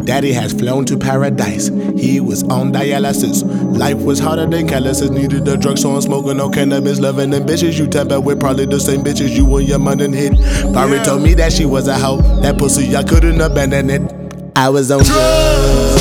Daddy has flown to paradise. He was on dialysis. Life was harder than calluses. Needed the drugs, so I'm smoking no cannabis. Loving them bitches you tamper with, probably the same bitches you and your man done hit. Barry told me that she was a hoe. That pussy, I couldn't abandon it. I was on drugs.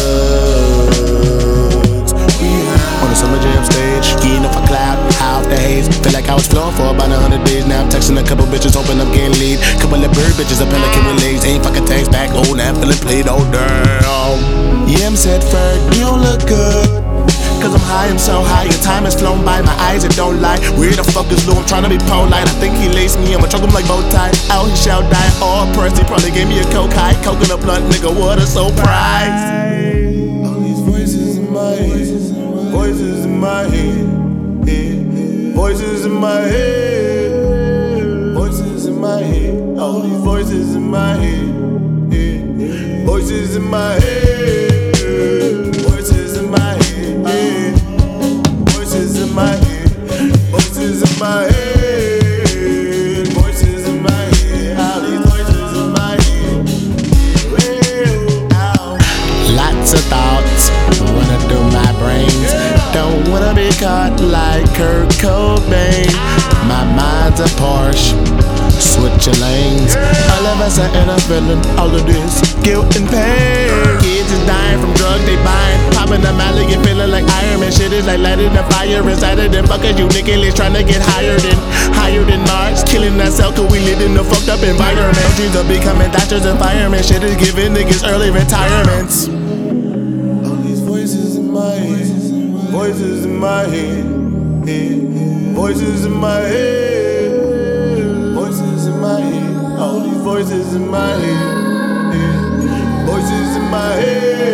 On the summer jam stage, getting off a cloud, high off the haze. Feel like I was flowing for about 100 days. Now I'm texting a couple bitches, hoping I'm getting laid. Couple of bird bitches, a pelican with legs. Ain't fucking text back, oh, now I'm feeling played, oh damn. Yeah, I'm said Ferg, you don't look good. Cause I'm high, I'm so high, your time has flown by. My eyes, it don't lie. Where the fuck is Lou? I'm trying to be polite. I think he laced me, I'ma choke him like bow tie. Out, he shall die. All pressed, he probably gave me a coke high. Coconut blunt, nigga, what a surprise. All these voices in my head, voices in my head, yeah. Voices in my head, voices in my head. All these voices in my head, yeah. Voices in my head, voices in my head, yeah. Voices in my head, voices in my head, voices in my head. All these voices in my head, yeah. Lots of thoughts running through my brains. Don't wanna be caught like Kurt Cobain. My mind's a Porsche, switching lanes. All of us are in a feeling all of this guilt and pain. Kids is dying from drugs they buying. Popping the Molly, you feeling like Iron Man. Shit is like lighting a fire inside of them fuckers. You niggas trying to get higher than Mars. Killing ourselves cause we live in a fucked up environment. Dreams of becoming doctors and firemen. Shit is giving niggas early retirements. All these voices in my head, voices in my head, yeah. Voices in my head, voices in my head. All these voices in my head, yeah. Voices in my head.